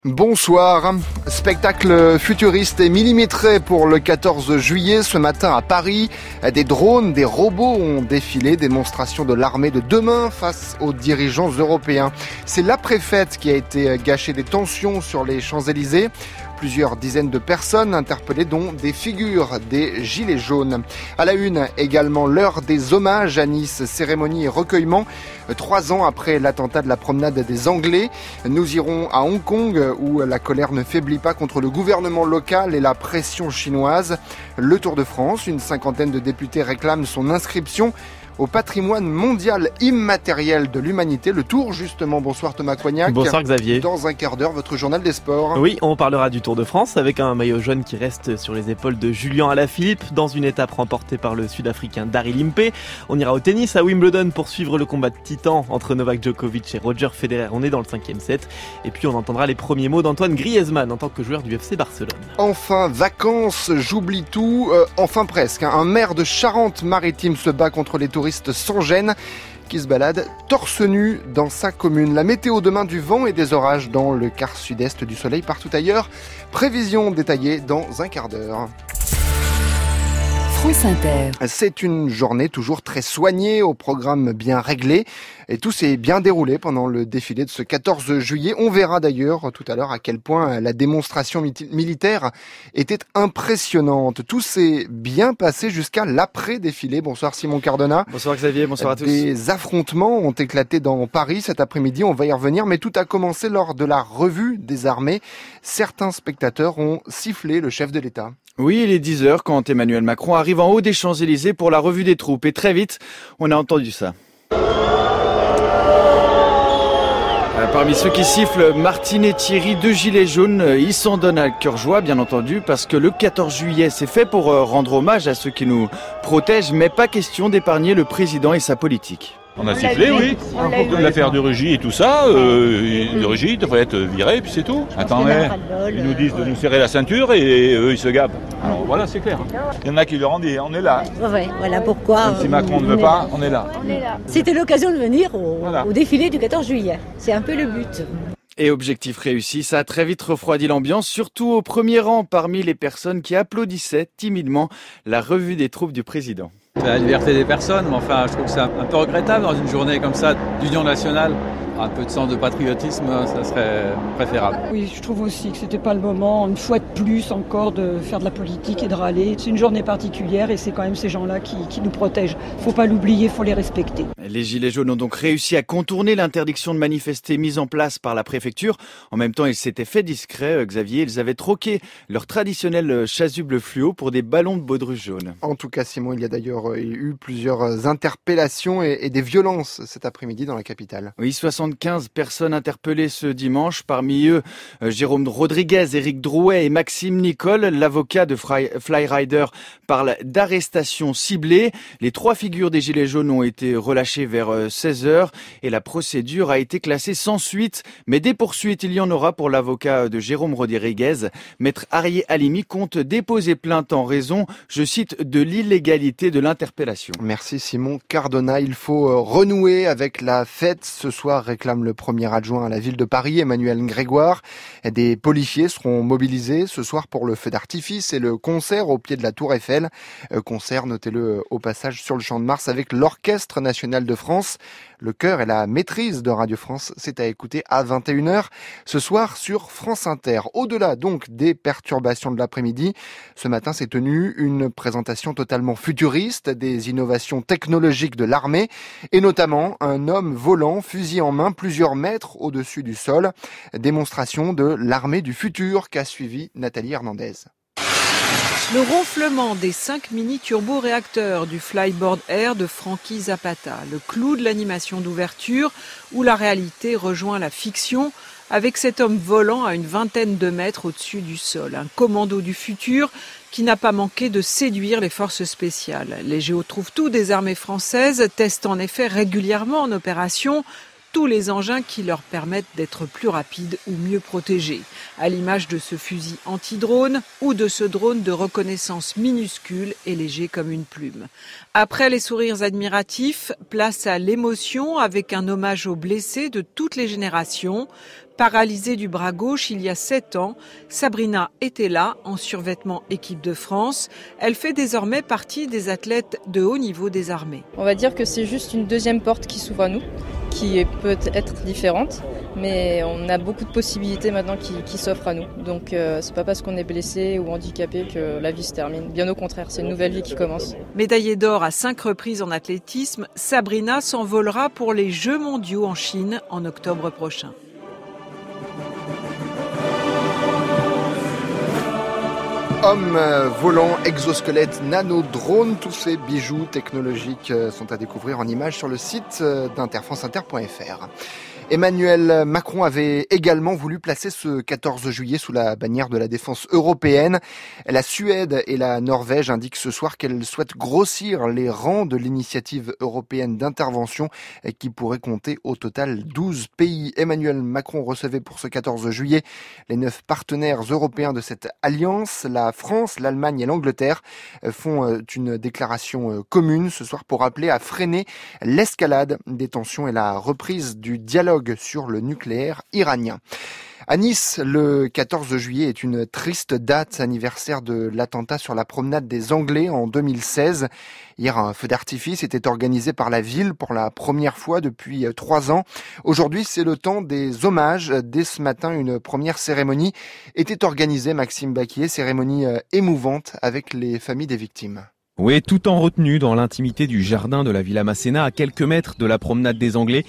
Bonsoir. Spectacle futuriste et millimétré pour le 14 juillet. Ce matin à Paris, des drones, des robots ont défilé. Démonstration de l'armée de demain face aux dirigeants européens. C'est la préfète qui a été gâchée des tensions sur les Champs-Élysées. Plusieurs dizaines de personnes interpellées, dont des figures des Gilets jaunes. À la une, également l'heure des hommages à Nice, cérémonie et recueillement. 3 ans après l'attentat de la promenade des Anglais, nous irons à Hong Kong où la colère ne faiblit pas contre le gouvernement local et la pression chinoise. Le Tour de France, une 50aine de députés réclament son inscription au patrimoine mondial immatériel de l'humanité. Le Tour, justement. Bonsoir Thomas Coignac. Bonsoir Xavier. Dans un quart d'heure, votre journal des sports. Oui, on parlera du Tour de France avec un maillot jaune qui reste sur les épaules de Julian Alaphilippe dans une étape remportée par le Sud-Africain Daryl Impey. On ira au tennis à Wimbledon pour suivre le combat de titan entre Novak Djokovic et Roger Federer. On est dans le 5e set. Et puis on entendra les premiers mots d'Antoine Griezmann en tant que joueur du FC Barcelone. Enfin, vacances, j'oublie tout. Enfin presque. Un maire de Charente-Maritime se bat contre les touristes sans gêne qui se baladent torse nu dans sa commune. La météo demain, du vent et des orages dans le quart sud-est, du soleil partout ailleurs. Prévision détaillée dans un quart d'heure. France Inter. C'est une journée toujours très soignée, au programme bien réglé. Et tout s'est bien déroulé pendant le défilé de ce 14 juillet. On verra d'ailleurs tout à l'heure à quel point la démonstration militaire était impressionnante. Tout s'est bien passé jusqu'à l'après-défilé. Bonsoir Simon Cardona. Bonsoir Xavier, bonsoir à tous. Des affrontements ont éclaté dans Paris cet après-midi. On va y revenir, mais tout a commencé lors de la revue des armées. Certains spectateurs ont sifflé le chef de l'État. Oui, il est 10h quand Emmanuel Macron arrive en haut des Champs-Élysées pour la revue des troupes. Et très vite, on a entendu ça. Parmi ceux qui sifflent, Martine et Thierry, 2 gilets jaunes, ils s'en donnent à cœur joie, bien entendu, parce que le 14 juillet, c'est fait pour rendre hommage à ceux qui nous protègent, mais pas question d'épargner le président et sa politique. On a sifflé, oui. L'affaire de Rugy et tout ça, de Rugy devrait être viré, puis c'est tout. Attendez, ils nous disent de nous serrer la ceinture et eux, ils se gabent. Alors voilà, c'est clair. Il y en a qui leur ont dit, on est là. Ouais, voilà pourquoi. Même si Macron ne veut pas, on est là. C'était l'occasion de venir au défilé du 14 juillet. C'est un peu le but. Et objectif réussi, ça a très vite refroidi l'ambiance, surtout au premier rang parmi les personnes qui applaudissaient timidement la revue des troupes du président. C'est la liberté des personnes, mais enfin, je trouve que c'est un peu regrettable dans une journée comme ça d'union nationale. Un peu de sens de patriotisme, ça serait préférable. Oui, je trouve aussi que c'était pas le moment, une fois de plus encore, de faire de la politique et de râler. C'est une journée particulière et c'est quand même ces gens-là qui nous protègent. Faut pas l'oublier, faut les respecter. Les Gilets jaunes ont donc réussi à contourner l'interdiction de manifester mise en place par la préfecture. En même temps, ils s'étaient fait discrets, Xavier. Ils avaient troqué leur traditionnel chasuble fluo pour des ballons de baudruche jaune. En tout cas, Simon, il y a d'ailleurs eu plusieurs interpellations et des violences cet après-midi dans la capitale. Oui, 75 personnes interpellées ce dimanche. Parmi eux, Jérôme Rodriguez, Éric Drouet et Maxime Nicole. L'avocat de Flyrider parle d'arrestation ciblée. Les 3 figures des Gilets jaunes ont été relâchées vers 16h et la procédure a été classée sans suite. Mais des poursuites, il y en aura pour l'avocat de Jérôme Rodriguez. Maître Arié Halimi compte déposer plainte en raison, je cite, de l'illégalité de l'interpellation. Merci Simon Cardona. Il faut renouer avec la fête ce soir, réclame le premier adjoint à la ville de Paris, Emmanuel Grégoire. Des policiers seront mobilisés ce soir pour le feu d'artifice et le concert au pied de la Tour Eiffel. Concert, notez-le au passage, sur le Champ de Mars avec l'Orchestre national de France. Le chœur et la maîtrise de Radio France, c'est à écouter à 21h ce soir sur France Inter. Au-delà donc des perturbations de l'après-midi, ce matin s'est tenue une présentation totalement futuriste des innovations technologiques de l'armée et notamment un homme volant, fusil en main, plusieurs mètres au-dessus du sol. Démonstration de l'armée du futur qu'a suivi Nathalie Hernandez. Le ronflement des 5 mini-turbo-réacteurs du Flyboard Air de Frankie Zapata, le clou de l'animation d'ouverture où la réalité rejoint la fiction avec cet homme volant à une vingtaine de mètres au-dessus du sol. Un commando du futur qui n'a pas manqué de séduire les forces spéciales. Les Géotrouvent-tout des armées françaises testent en effet régulièrement en opération tous les engins qui leur permettent d'être plus rapides ou mieux protégés, à l'image de ce fusil anti-drone ou de ce drone de reconnaissance minuscule et léger comme une plume. Après les sourires admiratifs, place à l'émotion avec un hommage aux blessés de toutes les générations. Paralysée du bras gauche il y a 7 ans, Sabrina était là en survêtement équipe de France. Elle fait désormais partie des athlètes de haut niveau des armées. On va dire que c'est juste une deuxième porte qui s'ouvre à nous, qui peut être différente, mais on a beaucoup de possibilités maintenant qui s'offrent à nous. Donc c'est pas parce qu'on est blessé ou handicapé que la vie se termine. Bien au contraire, c'est une nouvelle vie qui commence. Médaillée d'or à 5 reprises en athlétisme, Sabrina s'envolera pour les Jeux mondiaux en Chine en octobre prochain. Hommes volants, exosquelettes, nanodrones, tous ces bijoux technologiques sont à découvrir en images sur le site d'FranceInter.fr. Emmanuel Macron avait également voulu placer ce 14 juillet sous la bannière de la défense européenne. La Suède et la Norvège indiquent ce soir qu'elles souhaitent grossir les rangs de l'initiative européenne d'intervention qui pourrait compter au total 12 pays. Emmanuel Macron recevait pour ce 14 juillet les 9 partenaires européens de cette alliance. La France, l'Allemagne et l'Angleterre font une déclaration commune ce soir pour appeler à freiner l'escalade des tensions et la reprise du dialogue sur le nucléaire iranien. À Nice, le 14 juillet est une triste date, anniversaire de l'attentat sur la promenade des Anglais en 2016. Hier, un feu d'artifice était organisé par la ville pour la première fois depuis 3 ans. Aujourd'hui, c'est le temps des hommages. Dès ce matin, une première cérémonie était organisée, Maxime Baquier, cérémonie émouvante avec les familles des victimes. Oui, tout en retenue dans l'intimité du jardin de la Villa Masséna, à quelques mètres de la promenade des Anglais.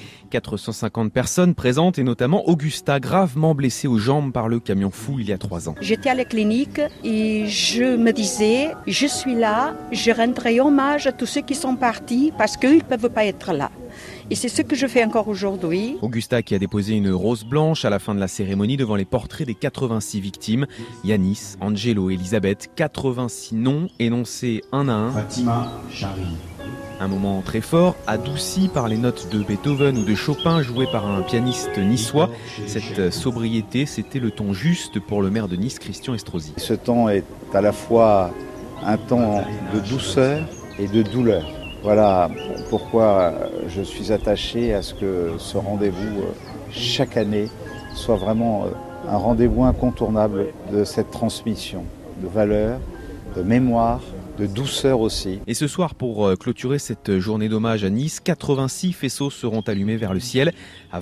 450 personnes présentes et notamment Augusta, gravement blessée aux jambes par le camion fou il y a 3 ans. J'étais à la clinique et je me disais, je suis là, je rendrai hommage à tous ceux qui sont partis parce qu'ils ne peuvent pas être là. Et c'est ce que je fais encore aujourd'hui. Augusta qui a déposé une rose blanche à la fin de la cérémonie devant les portraits des 86 victimes. Yanis, Angelo, Elisabeth, 86 noms énoncés un à un. Fatima Chari. Un moment très fort, adouci par les notes de Beethoven ou de Chopin jouées par un pianiste niçois. Cette sobriété, c'était le ton juste pour le maire de Nice, Christian Estrosi. Ce temps est à la fois un temps de douceur et de douleur. Voilà pourquoi je suis attaché à ce que ce rendez-vous, chaque année, soit vraiment un rendez-vous incontournable de cette transmission de valeurs, de mémoire, de douceur aussi. Et ce soir, pour clôturer cette journée d'hommage à Nice, 86 faisceaux seront allumés vers le ciel à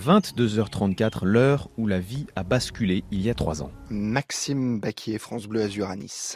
22h34, l'heure où la vie a basculé il y a 3 ans. Maxime Baquier, France Bleu Azur à Nice.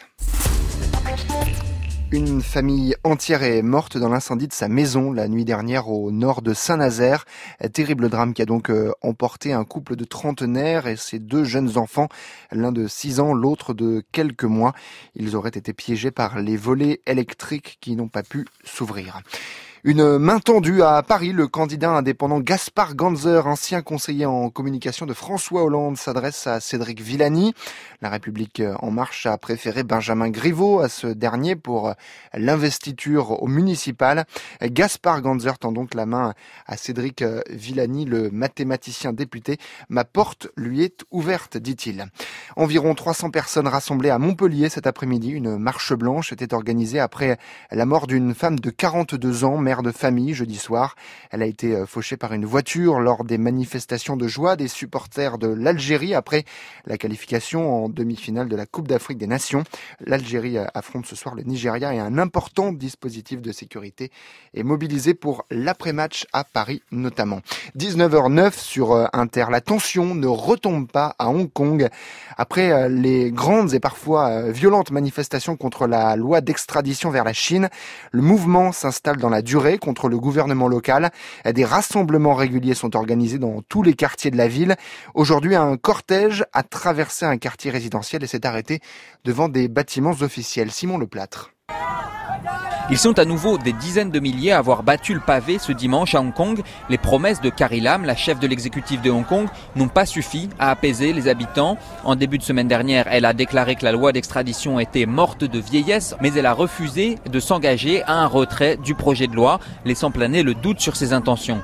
Une famille entière est morte dans l'incendie de sa maison la nuit dernière au nord de Saint-Nazaire. Terrible drame qui a donc emporté un couple de trentenaires et ses 2 jeunes enfants, l'un de 6 ans, l'autre de quelques mois. Ils auraient été piégés par les volets électriques qui n'ont pas pu s'ouvrir. Une main tendue à Paris, le candidat indépendant Gaspard Ganzer, ancien conseiller en communication de François Hollande, s'adresse à Cédric Villani. La République En Marche a préféré Benjamin Griveaux à ce dernier pour l'investiture au municipal. Gaspard Ganzer tend donc la main à Cédric Villani, le mathématicien député. Ma porte lui est ouverte, dit-il. Environ 300 personnes rassemblées à Montpellier cet après-midi. Une marche blanche était organisée après la mort d'une femme de 42 ans, mère de famille, jeudi soir. Elle a été fauchée par une voiture lors des manifestations de joie des supporters de l'Algérie après la qualification en demi-finale de la Coupe d'Afrique des Nations. L'Algérie affronte ce soir le Nigeria et un important dispositif de sécurité est mobilisé pour l'après-match à Paris notamment. 19h09 sur Inter. La tension ne retombe pas à Hong Kong. Après les grandes et parfois violentes manifestations contre la loi d'extradition vers la Chine, le mouvement s'installe dans la durée contre le gouvernement local. Des rassemblements réguliers sont organisés dans tous les quartiers de la ville. Aujourd'hui, un cortège a traversé un quartier résidentiel et s'est arrêté devant des bâtiments officiels. Simon Leplâtre. Ils sont à nouveau des dizaines de milliers à avoir battu le pavé ce dimanche à Hong Kong. Les promesses de Carrie Lam, la chef de l'exécutif de Hong Kong, n'ont pas suffi à apaiser les habitants. En début de semaine dernière, elle a déclaré que la loi d'extradition était morte de vieillesse, mais elle a refusé de s'engager à un retrait du projet de loi, laissant planer le doute sur ses intentions.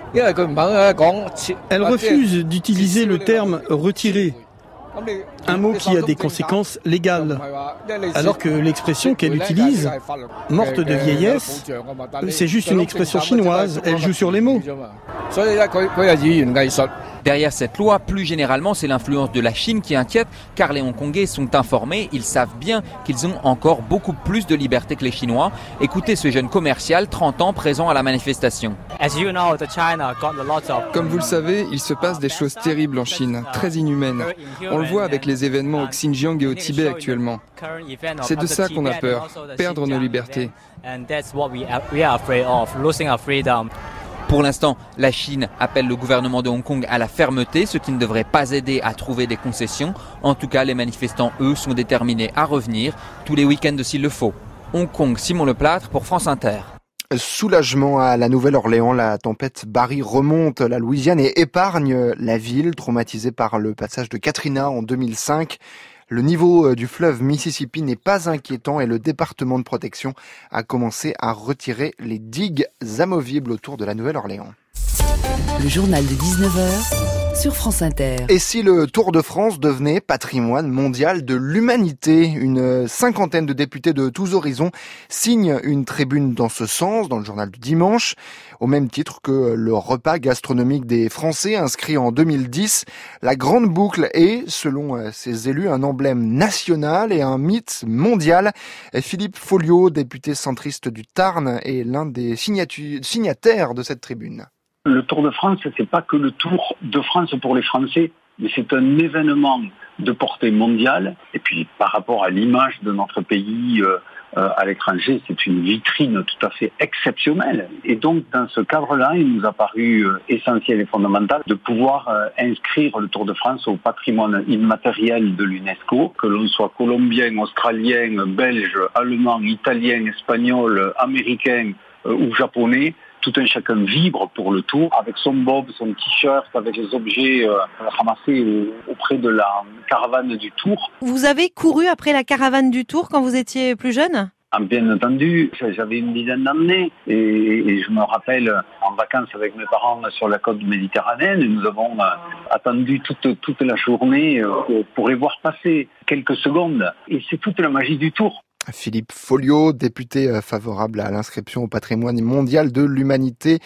Elle refuse d'utiliser le terme « retirer », un mot qui a des conséquences légales, alors que l'expression qu'elle utilise, « morte de vieillesse », c'est juste une expression chinoise, elle joue sur les mots. Derrière cette loi, plus généralement, c'est l'influence de la Chine qui inquiète, car les Hongkongais sont informés, ils savent bien qu'ils ont encore beaucoup plus de liberté que les Chinois. Écoutez ce jeune commercial, 30 ans, présent à la manifestation. Comme vous le savez, il se passe des choses terribles en Chine, très inhumaines. On le voit avec les événements au Xinjiang et au Tibet actuellement. C'est de ça qu'on a peur, perdre nos libertés. Pour l'instant, la Chine appelle le gouvernement de Hong Kong à la fermeté, ce qui ne devrait pas aider à trouver des concessions. En tout cas, les manifestants, eux, sont déterminés à revenir tous les week-ends s'il le faut. Hong Kong, Simon Leplâtre pour France Inter. Soulagement à la Nouvelle-Orléans, la tempête Barry remonte la Louisiane et épargne la ville, traumatisée par le passage de Katrina en 2005. Le niveau du fleuve Mississippi n'est pas inquiétant et le département de protection a commencé à retirer les digues amovibles autour de la Nouvelle-Orléans. Le journal de 19h sur France Inter. Et si le Tour de France devenait patrimoine mondial de l'humanité? Une cinquantaine de députés de tous horizons signent une tribune dans ce sens dans le journal du dimanche, au même titre que le repas gastronomique des Français inscrit en 2010. La grande boucle est, selon ses élus, un emblème national et un mythe mondial. Philippe Folliot, député centriste du Tarn, est l'un des signataires de cette tribune. Le Tour de France, c'est pas que le Tour de France pour les Français, mais c'est un événement de portée mondiale. Et puis, par rapport à l'image de notre pays à l'étranger, c'est une vitrine tout à fait exceptionnelle. Et donc, dans ce cadre-là, il nous a paru essentiel et fondamental de pouvoir inscrire le Tour de France au patrimoine immatériel de l'UNESCO, que l'on soit colombien, australien, belge, allemand, italien, espagnol, américain ou japonais. Tout un chacun vibre pour le Tour, avec son bob, son t-shirt, avec les objets ramassés auprès de la caravane du Tour. Vous avez couru après la caravane du Tour quand vous étiez plus jeune ? Bien entendu, j'avais une dizaine d'années et je me rappelle en vacances avec mes parents sur la côte méditerranéenne, nous avons attendu toute la journée pour les voir passer quelques secondes. Et c'est toute la magie du Tour. Philippe Folliot, député favorable à l'inscription au patrimoine mondial de l'humanité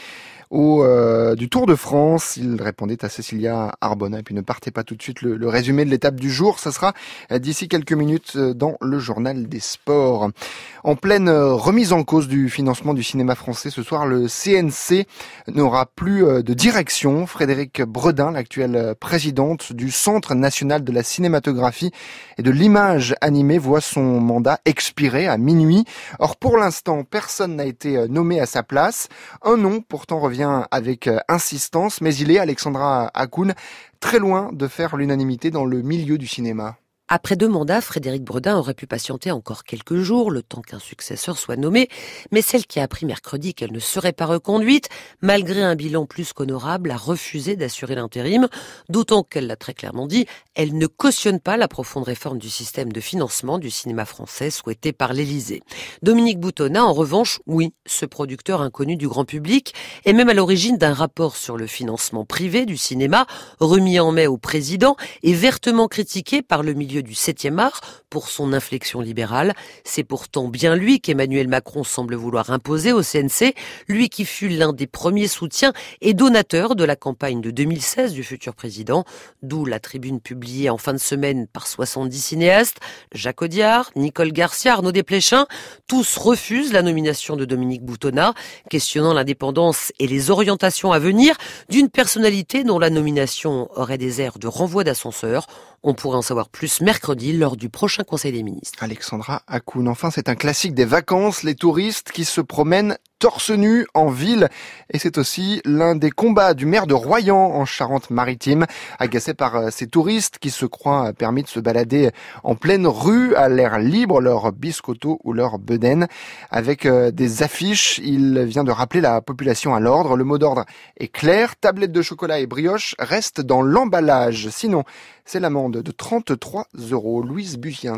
du Tour de France. Il répondait à Cécilia Arbona. Et puis ne partez pas tout de suite, le résumé de l'étape du jour, ça sera d'ici quelques minutes dans le journal des sports. En pleine remise en cause du financement du cinéma français, ce soir le CNC n'aura plus de direction. Frédéric Bredin, l'actuelle présidente du Centre national de la cinématographie et de l'image animée, voit son mandat expirer à minuit. Or pour l'instant, personne n'a été nommé à sa place. Un nom pourtant revient avec insistance, mais il est, Alexandra Hakoun, très loin de faire l'unanimité dans le milieu du cinéma. Après 2 mandats, Frédéric Bredin aurait pu patienter encore quelques jours, le temps qu'un successeur soit nommé, mais celle qui a appris mercredi qu'elle ne serait pas reconduite, malgré un bilan plus qu'honorable, a refusé d'assurer l'intérim, d'autant qu'elle l'a très clairement dit, elle ne cautionne pas la profonde réforme du système de financement du cinéma français souhaitée par l'Élysée. Dominique Boutonnat, en revanche, oui, ce producteur inconnu du grand public, est même à l'origine d'un rapport sur le financement privé du cinéma, remis en mai au président et vertement critiqué par le milieu du 7e art pour son inflexion libérale. C'est pourtant bien lui qu'Emmanuel Macron semble vouloir imposer au CNC, lui qui fut l'un des premiers soutiens et donateurs de la campagne de 2016 du futur président, d'où la tribune publiée en fin de semaine par 70 cinéastes, Jacques Audiard, Nicole Garcia, Arnaud Desplechin, tous refusent la nomination de Dominique Boutonnat, questionnant l'indépendance et les orientations à venir d'une personnalité dont la nomination aurait des airs de renvoi d'ascenseur. On pourrait en savoir plus mercredi lors du prochain Conseil des ministres. Alexandra Hakoun. Enfin, c'est un classique des vacances, les touristes qui se promènent torse nu en ville. Et c'est aussi l'un des combats du maire de Royan en Charente-Maritime, agacé par ces touristes qui se croient permis de se balader en pleine rue à l'air libre, leur biscotto ou leur bedaine. Avec des affiches, il vient de rappeler la population à l'ordre. Le mot d'ordre est clair, tablette de chocolat et brioche restent dans l'emballage. Sinon, c'est l'amende de 33 €. Louise Bugiens.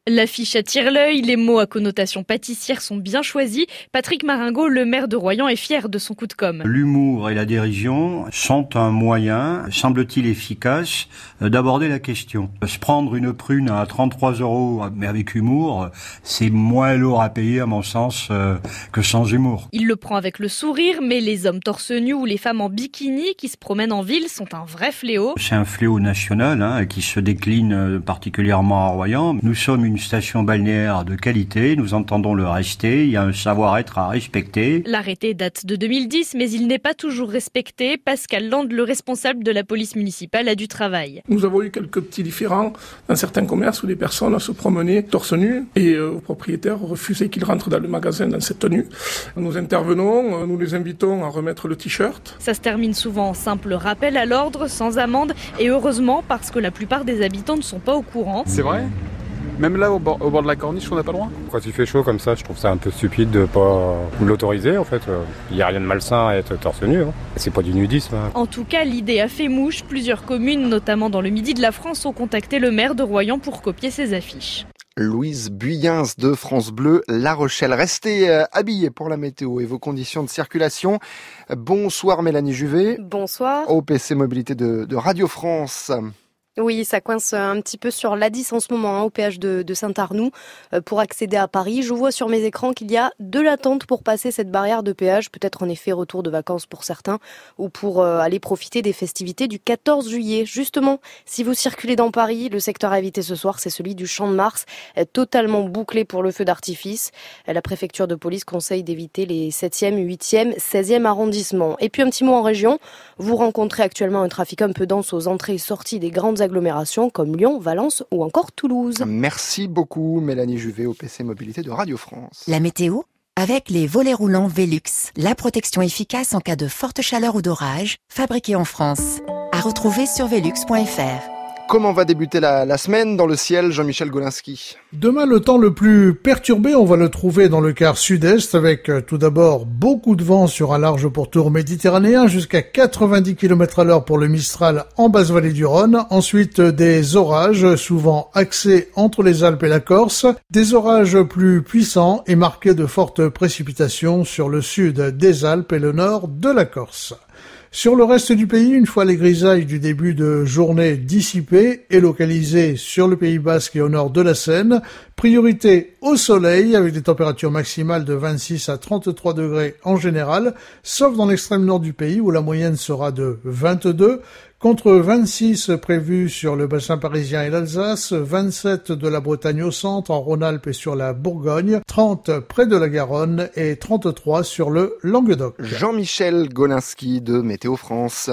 L'affiche attire l'œil, les mots à connotation pâtissière sont bien choisis. Patrick Maringaud, le maire de Royan, est fier de son coup de com'. L'humour et la dérision sont un moyen, semble-t-il efficace, d'aborder la question. Se prendre une prune à 33 €, mais avec humour, c'est moins lourd à payer à mon sens que sans humour. Il le prend avec le sourire, mais les hommes torse nu ou les femmes en bikini qui se promènent en ville sont un vrai fléau. C'est un fléau national qui se décline particulièrement à Royan. Nous sommes une station balnéaire de qualité, nous entendons le rester, il y a un savoir-être à respecter. L'arrêté date de 2010, mais il n'est pas toujours respecté. Pascal Land, le responsable de la police municipale, a du travail. Nous avons eu quelques petits différends dans certains commerces où des personnes se promenaient torse nu et le propriétaire refusait qu'ils rentrent dans le magasin dans cette tenue. Nous intervenons, nous les invitons à remettre le t-shirt. Ça se termine souvent en simple rappel à l'ordre, sans amende, et heureusement parce que la plupart des habitants ne sont pas au courant. C'est vrai ? Même là, au bord de la corniche, on n'a pas le droit ? Quand il fait chaud comme ça, je trouve ça un peu stupide de pas l'autoriser en fait. Il n'y a rien de malsain à être torse nu. C'est pas du nudisme. En tout cas, l'idée a fait mouche. Plusieurs communes, notamment dans le midi de la France, ont contacté le maire de Royan pour copier ses affiches. Louise Buyens de France Bleu La Rochelle. Restez habillés pour la météo et vos conditions de circulation. Bonsoir Mélanie Juvet. Bonsoir. OPC Mobilité de Radio France. Oui, ça coince un petit peu sur l'A10 en ce moment, au péage de Saint-Arnoux, pour accéder à Paris. Je vois sur mes écrans qu'il y a de l'attente pour passer cette barrière de péage, peut-être en effet retour de vacances pour certains, ou pour aller profiter des festivités du 14 juillet. Justement, si vous circulez dans Paris, le secteur à éviter ce soir, c'est celui du Champ de Mars, totalement bouclé pour le feu d'artifice. La préfecture de police conseille d'éviter les 7e, 8e, 16e arrondissements. Et puis un petit mot en région, vous rencontrez actuellement un trafic un peu dense aux entrées et sorties des grandes agglomérations comme Lyon, Valence ou encore Toulouse. Merci beaucoup Mélanie Juvet, OPC Mobilité de Radio France. La météo avec les volets roulants Velux, la protection efficace en cas de forte chaleur ou d'orage, fabriquée en France. À retrouver sur velux.fr. Comment va débuter la semaine dans le ciel, Jean-Michel Golinski? Demain, le temps le plus perturbé, on va le trouver dans le quart sud-est avec tout d'abord beaucoup de vent sur un large pourtour méditerranéen jusqu'à 90 km/h pour le Mistral en basse vallée du Rhône. Ensuite, des orages souvent axés entre les Alpes et la Corse. Des orages plus puissants et marqués de fortes précipitations sur le sud des Alpes et le nord de la Corse. Sur le reste du pays, une fois les grisailles du début de journée dissipées et localisées sur le Pays Basque et au nord de la Seine, priorité au soleil avec des températures maximales de 26 à 33 degrés en général, sauf dans l'extrême nord du pays où la moyenne sera de 22, contre 26 prévus sur le bassin parisien et l'Alsace, 27 de la Bretagne au centre, en Rhône-Alpes et sur la Bourgogne, 30 près de la Garonne et 33 sur le Languedoc. Jean-Michel Golinski de Météo France.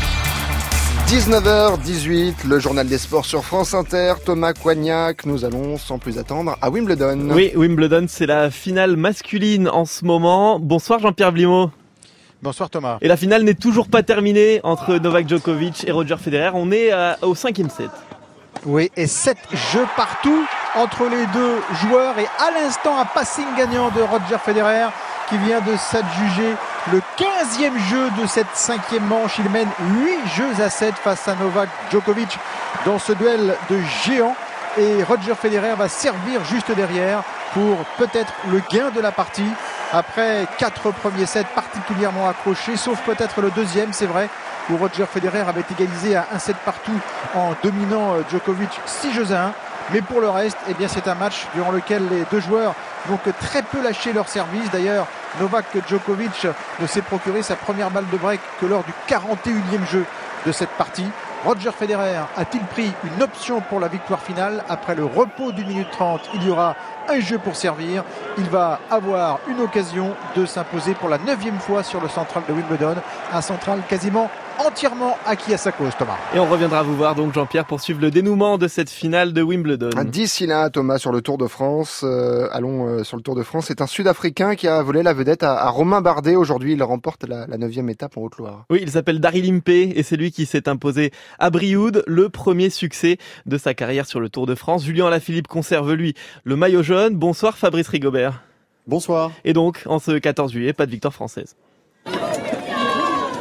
19h18, le journal des sports sur France Inter. Thomas Coignac, nous allons sans plus attendre à Wimbledon. Oui, Wimbledon, c'est la finale masculine en ce moment. Bonsoir Jean-Pierre Blimaud. Bonsoir Thomas. Et la finale n'est toujours pas terminée entre Novak Djokovic et Roger Federer. On est au 5e set. Oui, et 7 jeux partout entre les deux joueurs. Et à l'instant, un passing gagnant de Roger Federer qui vient de s'adjuger le 15e jeu de cette 5e manche. Il mène 8 jeux à 7 face à Novak Djokovic dans ce duel de géants. Et Roger Federer va servir juste derrière pour peut-être le gain de la partie. Après 4 premiers sets particulièrement accrochés, sauf peut-être le deuxième, c'est vrai, où Roger Federer avait égalisé à 1 set partout en dominant Djokovic 6 jeux à 1. Mais pour le reste, eh bien, c'est un match durant lequel les deux joueurs n'ont que très peu lâché leur service. D'ailleurs, Novak Djokovic ne s'est procuré sa première balle de break que lors du 41e jeu de cette partie. Roger Federer a-t-il pris une option pour la victoire finale? Après le repos d'une minute 30, il y aura un jeu pour servir. Il va avoir une occasion de s'imposer pour la 9e fois sur le central de Wimbledon. Un central quasiment entièrement acquis à sa cause, Thomas. Et on reviendra vous voir donc Jean-Pierre pour suivre le dénouement de cette finale de Wimbledon. D'ici là, Thomas, sur le Tour de France, allons sur le Tour de France. C'est un Sud-Africain qui a volé la vedette à Romain Bardet. Aujourd'hui, il remporte la 9e étape en Haute-Loire. Oui, il s'appelle Daryl Impey et c'est lui qui s'est imposé à Brioude, le premier succès de sa carrière sur le Tour de France. Julien Alaphilippe conserve, lui, le maillot jaune. Bonsoir Fabrice Rigobert. Bonsoir. Et donc, en ce 14 juillet, pas de victoire française.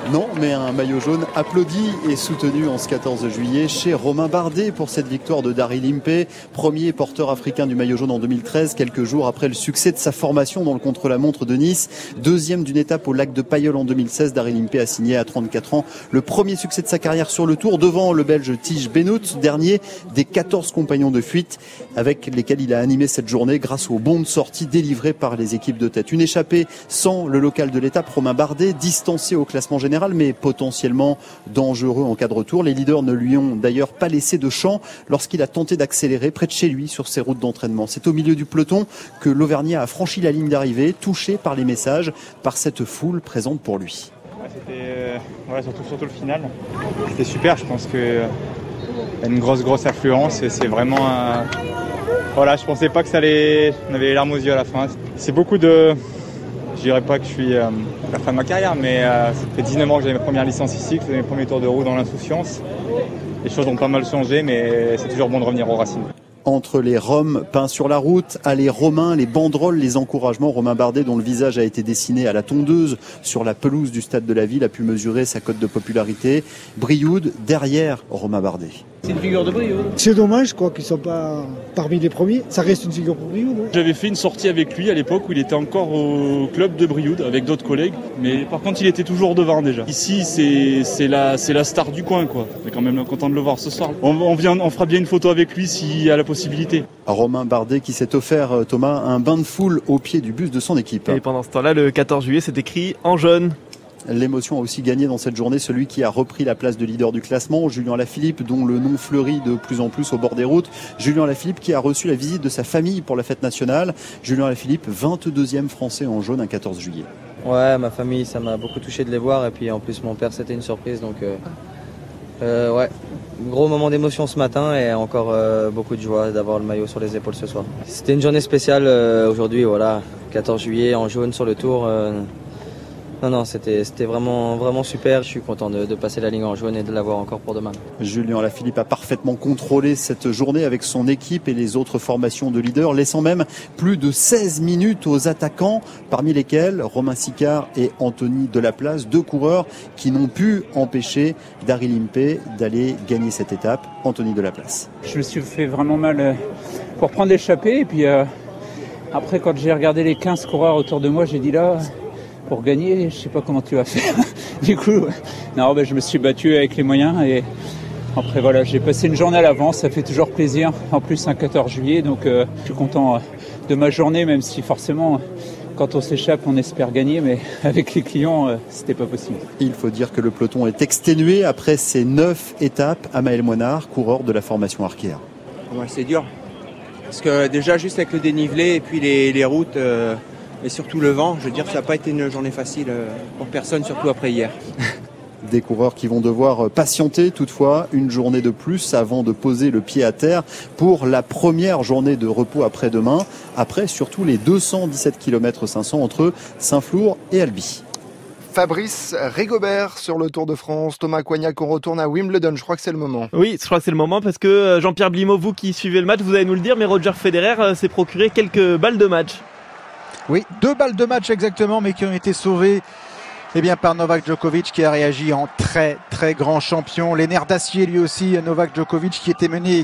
Non, mais un maillot jaune applaudi et soutenu en ce 14 juillet chez Romain Bardet pour cette victoire de Daryl Impey, premier porteur africain du maillot jaune en 2013, quelques jours après le succès de sa formation dans le contre-la-montre de Nice. Deuxième d'une étape au lac de Pailleul en 2016, Daryl Impey a signé à 34 ans le premier succès de sa carrière sur le Tour devant le Belge Tige Benoot, dernier des 14 compagnons de fuite avec lesquels il a animé cette journée grâce aux bons de sortie délivrés par les équipes de tête. Une échappée sans le local de l'étape, Romain Bardet, distancé au classement général mais potentiellement dangereux en cas de retour. Les leaders ne lui ont d'ailleurs pas laissé de champ lorsqu'il a tenté d'accélérer près de chez lui sur ses routes d'entraînement. C'est au milieu du peloton que l'Auvergnat a franchi la ligne d'arrivée, touché par les messages, par cette foule présente pour lui. C'était surtout le final. C'était super, je pense qu'il y a une grosse affluence et c'est vraiment je pensais pas que ça allait... On avait les larmes aux yeux à la fin. C'est beaucoup de... Je dirais pas que je suis à la fin de ma carrière, mais ça fait 19 ans que j'ai mes premières licences ici, que j'ai mes premiers tours de roue dans l'insouciance. Les choses ont pas mal changé, mais c'est toujours bon de revenir aux racines. Entre les roms peints sur la route, allées romains, les banderoles, les encouragements, Romain Bardet, dont le visage a été dessiné à la tondeuse sur la pelouse du stade de la Ville, a pu mesurer sa cote de popularité. Brioude, derrière Romain Bardet. C'est une figure de Brioude. C'est dommage, qu'ils ne sont pas parmi les premiers. Ça reste une figure pour Brioude. J'avais fait une sortie avec lui à l'époque où il était encore au club de Brioude avec d'autres collègues. Mais par contre, il était toujours devant déjà. Ici, c'est la star du coin, quoi. On est quand même content de le voir ce soir. On fera bien une photo avec lui s'il y a la possibilité. Romain Bardet qui s'est offert, Thomas, un bain de foule au pied du bus de son équipe. Et pendant ce temps-là, le 14 juillet, c'est écrit en jaune. L'émotion a aussi gagné dans cette journée celui qui a repris la place de leader du classement, Julien Lafilippe, dont le nom fleurit de plus en plus au bord des routes. Julien Lafilippe qui a reçu la visite de sa famille pour la fête nationale. Julien Lafilippe, 22e français en jaune un 14 juillet. Ouais, ma famille, ça m'a beaucoup touché de les voir. Et puis en plus, mon père, c'était une surprise. Donc gros moment d'émotion ce matin et encore beaucoup de joie d'avoir le maillot sur les épaules ce soir. C'était une journée spéciale aujourd'hui, 14 juillet en jaune sur le Tour. Non, c'était vraiment super. Je suis content de passer la ligne en jaune et de l'avoir encore pour demain. Julien Lafilippe a parfaitement contrôlé cette journée avec son équipe et les autres formations de leaders, laissant même plus de 16 minutes aux attaquants, parmi lesquels Romain Sicard et Anthony Delaplace, deux coureurs qui n'ont pu empêcher Daryl Impey d'aller gagner cette étape. Anthony Delaplace. Je me suis fait vraiment mal pour prendre l'échappée et puis après quand j'ai regardé les 15 coureurs autour de moi, j'ai dit là... Pour gagner, je sais pas comment tu vas faire. Du coup, je me suis battu avec les moyens et après j'ai passé une journée à l'avance, ça fait toujours plaisir. En plus, un 14 juillet, donc je suis content de ma journée, même si forcément, quand on s'échappe, on espère gagner, mais avec les clients, c'était pas possible. Il faut dire que le peloton est exténué après ces 9 étapes. Amaël Moinard, coureur de la formation Arkea. Ouais, c'est dur, parce que déjà juste avec le dénivelé et puis les routes. Et surtout le vent, je veux dire que ça n'a pas été une journée facile pour personne, surtout après hier. Des coureurs qui vont devoir patienter toutefois une journée de plus avant de poser le pied à terre pour la première journée de repos après-demain, après surtout les 217 km 500 entre Saint-Flour et Albi. Fabrice Rigobert sur le Tour de France. Thomas Coignac, on retourne à Wimbledon. Je crois que c'est le moment. Oui, je crois que c'est le moment parce que Jean-Pierre Blimaud, vous qui suivez le match, vous allez nous le dire, mais Roger Federer s'est procuré quelques balles de match. Oui, 2 balles de match exactement, mais qui ont été sauvées par Novak Djokovic qui a réagi en très très grand champion. Les nerfs d'acier lui aussi, Novak Djokovic qui était mené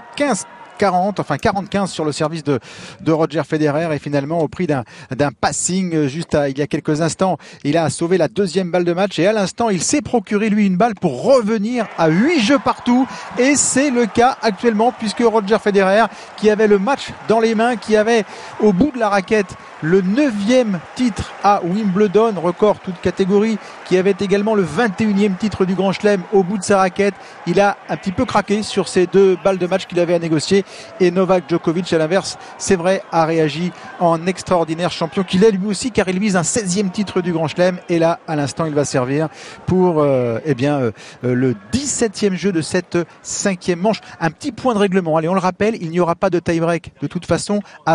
40-15 sur le service de Roger Federer et finalement au prix d'un passing juste il y a quelques instants, il a sauvé la 2e balle de match et à l'instant il s'est procuré lui une balle pour revenir à 8 jeux partout et c'est le cas actuellement puisque Roger Federer qui avait le match dans les mains, qui avait au bout de la raquette le 9e titre à Wimbledon, record toute catégorie, qui avait également le 21e titre du Grand Chelem au bout de sa raquette. Il a un petit peu craqué sur ces 2 balles de match qu'il avait à négocier et Novak Djokovic à l'inverse, c'est vrai, a réagi en extraordinaire champion qu'il est lui aussi car il vise un 16e titre du Grand Chelem et là à l'instant il va servir pour le 17e jeu de cette 5e manche. Un petit point de règlement, allez on le rappelle, il n'y aura pas de tie-break de toute façon avant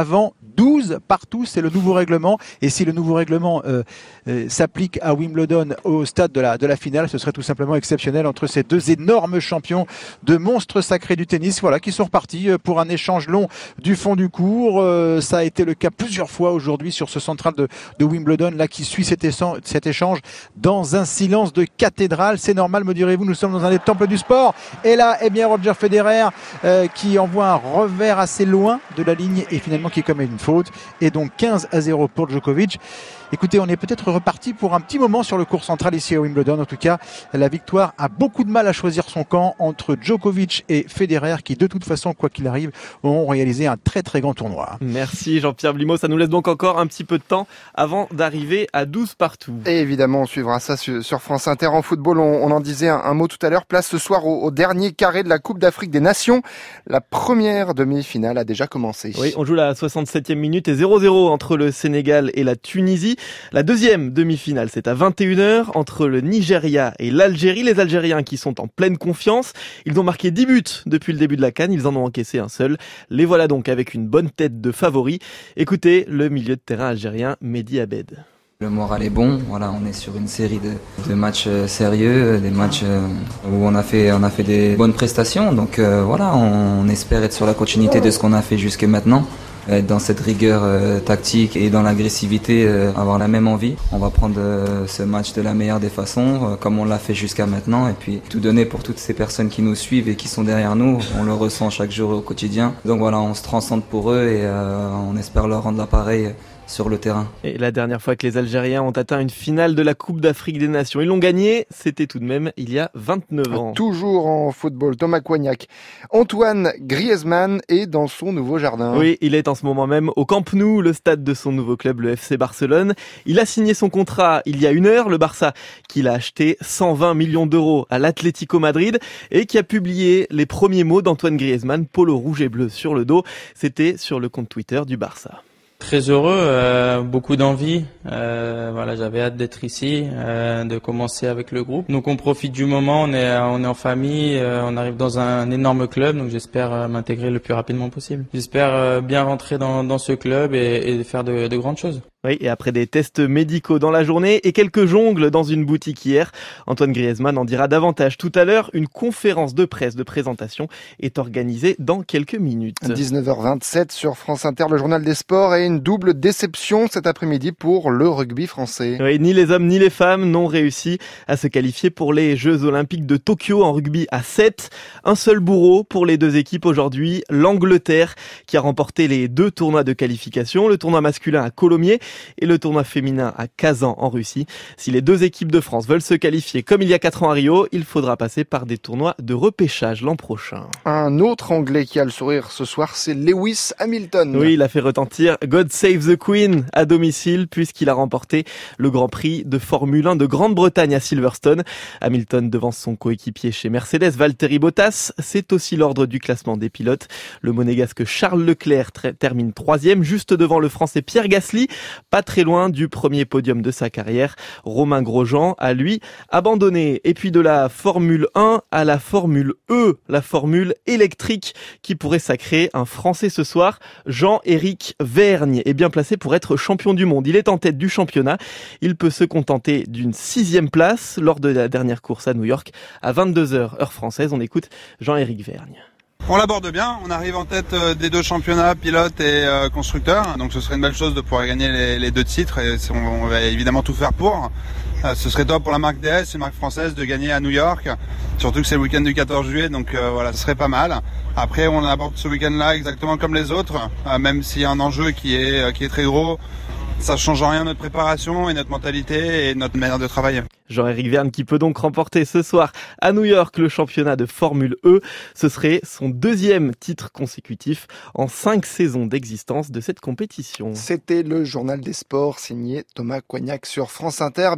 12 partout, c'est le nouveau règlement. Et si le nouveau règlement s'applique à Wimbledon au stade de la finale, ce serait tout simplement exceptionnel entre ces deux énormes champions de monstres sacrés du tennis, voilà, qui sont repartis pour un échange long du fond du court. Ça a été le cas plusieurs fois aujourd'hui sur ce central de Wimbledon, là, qui suit cet échange dans un silence de cathédrale. C'est normal, me direz-vous, nous sommes dans un des temples du sport. Et là, eh bien, Roger Federer qui envoie un revers assez loin de la ligne et finalement qui commet une faute. Et donc 15-0 pour Djokovic. Écoutez, on est peut-être reparti pour un petit moment sur le court central ici à Wimbledon. En tout cas, la victoire a beaucoup de mal à choisir son camp entre Djokovic et Federer qui, de toute façon, quoi qu'il arrive, auront réalisé un très très grand tournoi. Merci Jean-Pierre Blimaud. Ça nous laisse donc encore un petit peu de temps avant d'arriver à 12 partout. Et évidemment, on suivra ça sur France Inter. En football, on en disait un mot tout à l'heure. Place ce soir au dernier carré de la Coupe d'Afrique des Nations. La première demi-finale a déjà commencé. Oui, on joue la 67e minute et 0-0 entre le Sénégal et la Tunisie. La deuxième demi-finale, c'est à 21h entre le Nigeria et l'Algérie. Les Algériens qui sont en pleine confiance. Ils ont marqué 10 buts depuis le début de la CAN. Ils en ont encaissé un seul. Les voilà donc avec une bonne tête de favoris. Écoutez le milieu de terrain algérien Mehdi Abed. Le moral est bon. Voilà, on est sur une série de matchs sérieux, des matchs où on a fait des bonnes prestations. Donc voilà, on espère être sur la continuité de ce qu'on a fait jusqu'à maintenant. Être dans cette rigueur tactique et dans l'agressivité, avoir la même envie. On va prendre ce match de la meilleure des façons, comme on l'a fait jusqu'à maintenant, et puis tout donner pour toutes ces personnes qui nous suivent et qui sont derrière nous. On le ressent chaque jour au quotidien. Donc voilà, on se transcende pour eux et on espère leur rendre l'appareil sur le terrain. Et la dernière fois que les Algériens ont atteint une finale de la Coupe d'Afrique des Nations, ils l'ont gagnée, c'était tout de même il y a 29 ans. Toujours en football, Thomas Coignac. Antoine Griezmann est dans son nouveau jardin. Oui, il est en ce moment même au Camp Nou, le stade de son nouveau club, le FC Barcelone. Il a signé son contrat il y a 1 heure, le Barça, qu'il a acheté 120 millions d'euros à l'Atlético Madrid et qui a publié les premiers mots d'Antoine Griezmann, polo rouge et bleu sur le dos. C'était sur le compte Twitter du Barça. Très heureux, beaucoup d'envie. Voilà, j'avais hâte d'être ici, de commencer avec le groupe. Donc on profite du moment, on est en famille, on arrive dans un énorme club, donc j'espère m'intégrer le plus rapidement possible. J'espère bien rentrer dans ce club et faire de grandes choses. Oui, et après des tests médicaux dans la journée et quelques jongles dans une boutique hier, Antoine Griezmann en dira davantage tout à l'heure. Une conférence de presse de présentation est organisée dans quelques minutes. 19h27 sur France Inter, le journal des sports, et une double déception cet après-midi pour le rugby français. Oui, ni les hommes ni les femmes n'ont réussi à se qualifier pour les Jeux Olympiques de Tokyo en rugby à 7. Un seul bourreau pour les deux équipes aujourd'hui, l'Angleterre qui a remporté les 2 tournois de qualification, le tournoi masculin à Colomiers et le tournoi féminin à Kazan en Russie. Si les 2 équipes de France veulent se qualifier comme il y a 4 ans à Rio, il faudra passer par des tournois de repêchage l'an prochain. Un autre Anglais qui a le sourire ce soir, c'est Lewis Hamilton. Oui, il a fait retentir God Save the Queen à domicile puisqu'il a remporté le Grand Prix de Formule 1 de Grande-Bretagne à Silverstone. Hamilton devance son coéquipier chez Mercedes, Valtteri Bottas. C'est aussi l'ordre du classement des pilotes. Le monégasque Charles Leclerc termine 3e, juste devant le Français Pierre Gasly. Pas très loin du premier podium de sa carrière. Romain Grosjean a, lui, abandonné. Et puis de la Formule 1 à la Formule E, la formule électrique qui pourrait sacrer un Français ce soir. Jean-Éric Vergne est bien placé pour être champion du monde. Il est en tête du championnat. Il peut se contenter d'une 6e place lors de la dernière course à New York à 22h heure française. On écoute Jean-Éric Vergne. On l'aborde bien, on arrive en tête des 2 championnats, pilote et constructeur, donc ce serait une belle chose de pouvoir gagner les 2 titres et on va évidemment tout faire pour. Ce serait top pour la marque DS, une marque française, de gagner à New York, surtout que c'est le week-end du 14 juillet, donc voilà, ce serait pas mal. Après, on aborde ce week-end-là exactement comme les autres, même s'il y a un enjeu qui est très gros. Ça change en rien notre préparation et notre mentalité et notre manière de travailler. Jean-Éric Vergne qui peut donc remporter ce soir à New York le championnat de Formule E. Ce serait son 2e titre consécutif en 5 saisons d'existence de cette compétition. C'était le journal des sports signé Thomas Coignac sur France Inter.